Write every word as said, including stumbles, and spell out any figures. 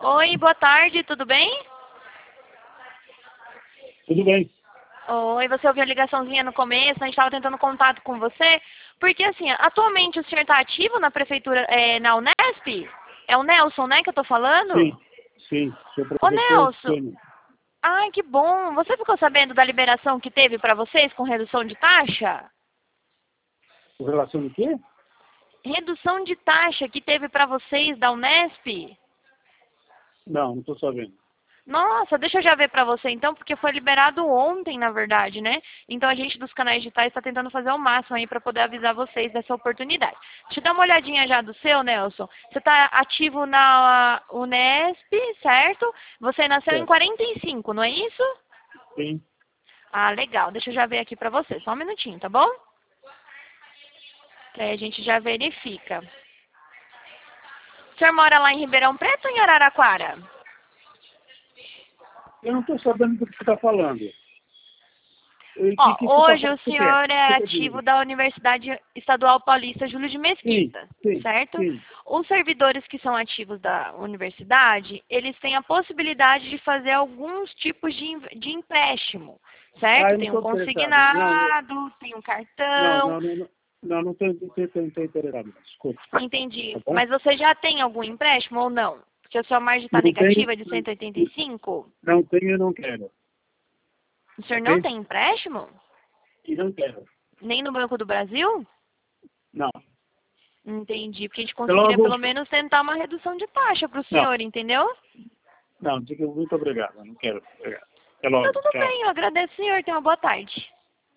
Oi, boa tarde, tudo bem? Tudo bem. Oi, você ouviu a ligaçãozinha no começo, a gente estava tentando contato com você, porque assim, atualmente o senhor está ativo na prefeitura, é, na Unesp? É o Nelson, né, que eu estou falando? Sim, sim. Sou Ô professor Nelson, sênior. ai que bom, você ficou sabendo da liberação que teve para vocês com redução de taxa? Com relação ao quê? Redução de taxa que teve para vocês da Unesp? Não, não estou sabendo. Nossa, deixa eu já ver pra você então, porque foi liberado ontem, na verdade, né? Então a gente dos canais digitais está tentando fazer o máximo aí para poder avisar vocês dessa oportunidade. Deixa eu dar uma olhadinha já do seu, Nelson. Você está ativo na Unesp, certo? Você nasceu em Certo. quarenta e cinco, não é isso? Sim. Ah, legal. Deixa eu já ver aqui pra você. Só um minutinho, tá bom? Que aí a gente já verifica. O senhor mora lá em Ribeirão Preto ou em Araraquara? Eu não estou sabendo do que você está falando. O que, Ó, que você está hoje falando? o O que quer? senhor O que é quer ativo dizer? da Universidade Estadual Paulista Júlio de Sim, Mesquita, sim, certo? sim. Os servidores que são ativos da universidade, eles têm a possibilidade de fazer alguns tipos de, em- de empréstimo, Ah, certo? eu não Tem um estou interessado. Não, eu- consignado, tem um não, cartão, não, não, não. Não, não estou não estou- não estou interessado. Desculpa. entendi. Tá bom? Mas você já tem algum empréstimo ou não? Porque a sua margem está Não tenho, negativa de cento e oitenta e cinco? não tenho e não quero. O senhor não Ok? tem empréstimo? E não quero. Nem no Banco do Brasil? Não. Entendi, porque a gente Até conseguiria logo. pelo menos tentar uma redução de taxa para o Não, senhor, entendeu? não, diga muito obrigado. Não quero. Obrigado. Até Tá logo. tudo Tchau. bem, eu agradeço o senhor, tenha uma boa tarde.